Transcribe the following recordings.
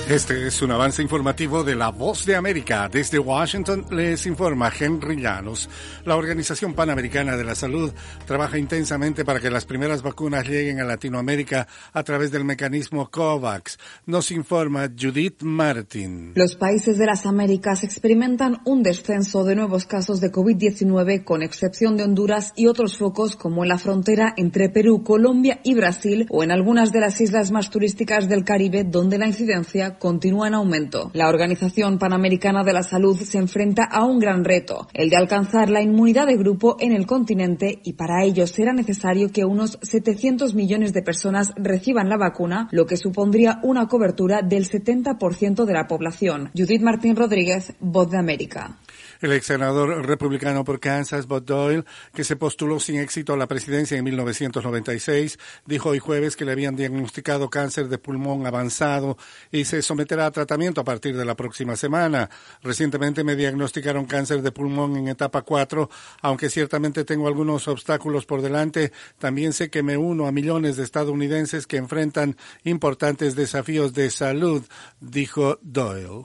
Este es un avance informativo de La Voz de América. Desde Washington les informa Henry Llanos. La Organización Panamericana de la Salud trabaja intensamente para que las primeras vacunas lleguen a Latinoamérica a través del mecanismo COVAX. Nos informa Judith Martin. Los países de las Américas experimentan un descenso de nuevos casos de COVID-19, con excepción de Honduras y otros focos como en la frontera entre Perú, Colombia y Brasil, o en algunas de las islas más turísticas del Caribe, donde la incidencia continúa en aumento. La Organización Panamericana de la Salud se enfrenta a un gran reto, el de alcanzar la inmunidad de grupo en el continente, y para ello será necesario que unos 700 millones de personas reciban la vacuna, lo que supondría una cobertura del 70% de la población. Judith Martín Rodríguez, Voz de América. El ex senador republicano por Kansas, Bob Doyle, que se postuló sin éxito a la presidencia en 1996, dijo hoy jueves que le habían diagnosticado cáncer de pulmón avanzado y se someterá a tratamiento a partir de la próxima semana. Recientemente me diagnosticaron cáncer de pulmón en etapa 4, aunque ciertamente tengo algunos obstáculos por delante, también sé que me uno a millones de estadounidenses que enfrentan importantes desafíos de salud, dijo Doyle.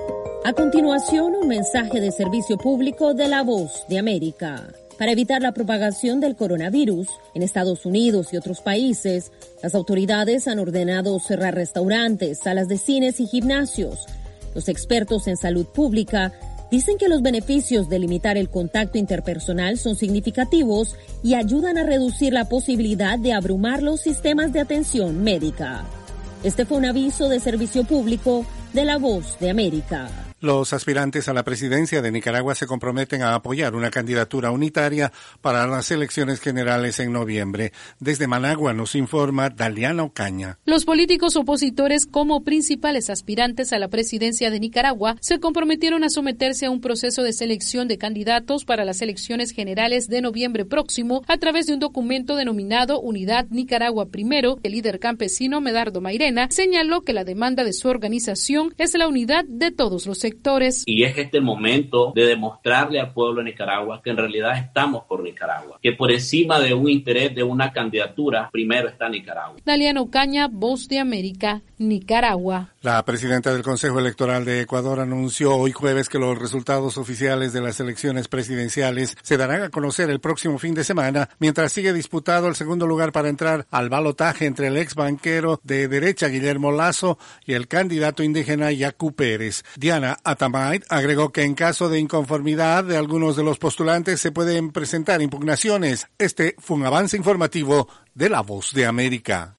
A continuación, un mensaje de servicio público de La Voz de América. Para evitar la propagación del coronavirus en Estados Unidos y otros países, las autoridades han ordenado cerrar restaurantes, salas de cines y gimnasios. Los expertos en salud pública dicen que los beneficios de limitar el contacto interpersonal son significativos y ayudan a reducir la posibilidad de abrumar los sistemas de atención médica. Este fue un aviso de servicio público de La Voz de América. Los aspirantes a la presidencia de Nicaragua se comprometen a apoyar una candidatura unitaria para las elecciones generales en noviembre. Desde Managua nos informa Daliana Ocaña. Los políticos opositores, como principales aspirantes a la presidencia de Nicaragua, se comprometieron a someterse a un proceso de selección de candidatos para las elecciones generales de noviembre próximo a través de un documento denominado Unidad Nicaragua Primero. El líder campesino Medardo Mairena señaló que la demanda de su organización es la unidad de todos los sectores. Y es este momento de demostrarle al pueblo de Nicaragua que en realidad estamos por Nicaragua, que por encima de un interés de una candidatura, primero está Nicaragua. Daliana Ocaña, Voz de América, Nicaragua. La presidenta del Consejo Electoral de Ecuador anunció hoy jueves que los resultados oficiales de las elecciones presidenciales se darán a conocer el próximo fin de semana, mientras sigue disputado el segundo lugar para entrar al balotaje entre el ex banquero de derecha Guillermo Lasso y el candidato indígena Yacu Pérez. Diana Atamay agregó que en caso de inconformidad de algunos de los postulantes se pueden presentar impugnaciones. Este fue un avance informativo de La Voz de América.